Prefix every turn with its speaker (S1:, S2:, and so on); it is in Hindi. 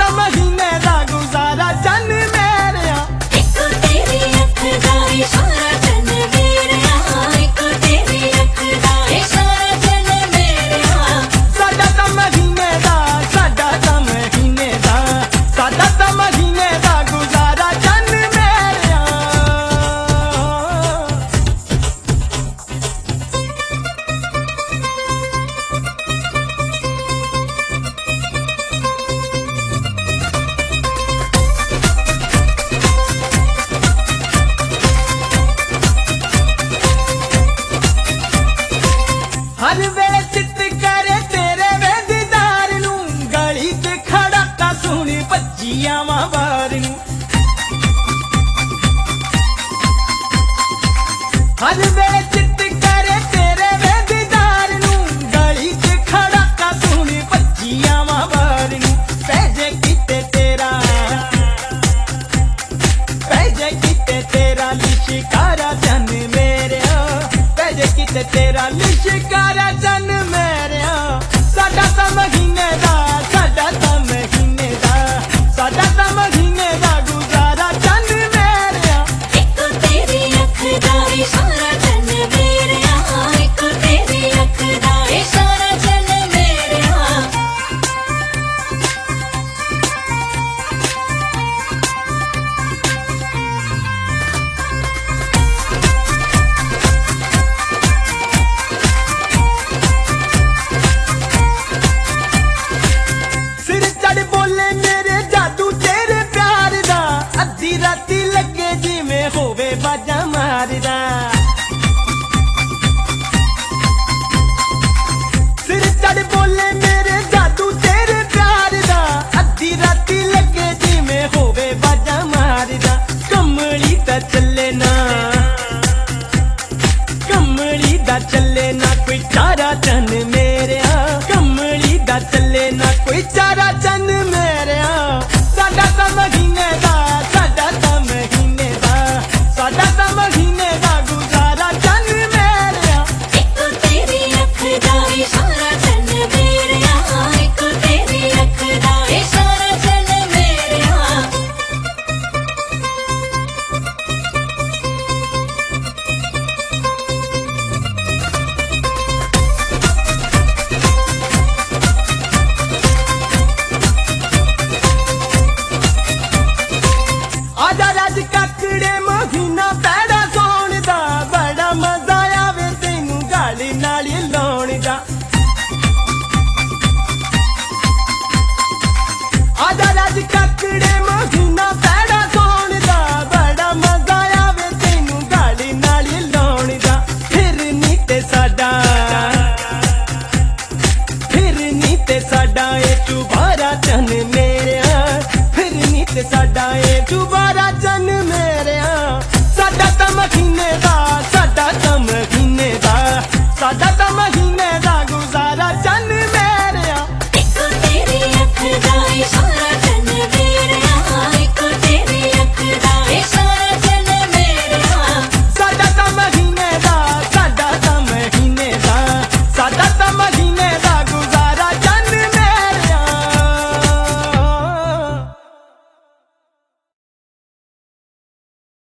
S1: महीने दा गुजारा चन मेरे
S2: एक तेरी अख दा इशारा चन मेरे एक तेरी अख दा इशारा चन मेरे
S1: साडा ता महीने दा साडा ता महीने दा साडा ता महीने दा गुजारा चन मेरे हर वेले चित करे तेरे वे दीदार नू गली च खड़ा का सुनी भज्जियां वां बार नू हर वेले चित करे तेरे वे दीदार नू गली च खड़ा का सुनी भज्जियां वां बार नू पैजे किते तेरा लिशिकारा जन मेरे पैजे किते तेरा लिशिकारा जन मेरे साडा ता महीने दा साडा ता महीने दा साडा ता महीने दा गुजारा जन मेरे
S2: एक तेरी अख दा इशारा चन मेरे एक तेरी अख दा इशारा चन मेरे
S1: सिर चढ़ बोले मेरे जादू तेरे प्यार दा अद्धी राती लगे जिवें होवे बाजा मारदा सिर चढ़ बोले मेरे जादू तेरे प्यार दा अद्धी राती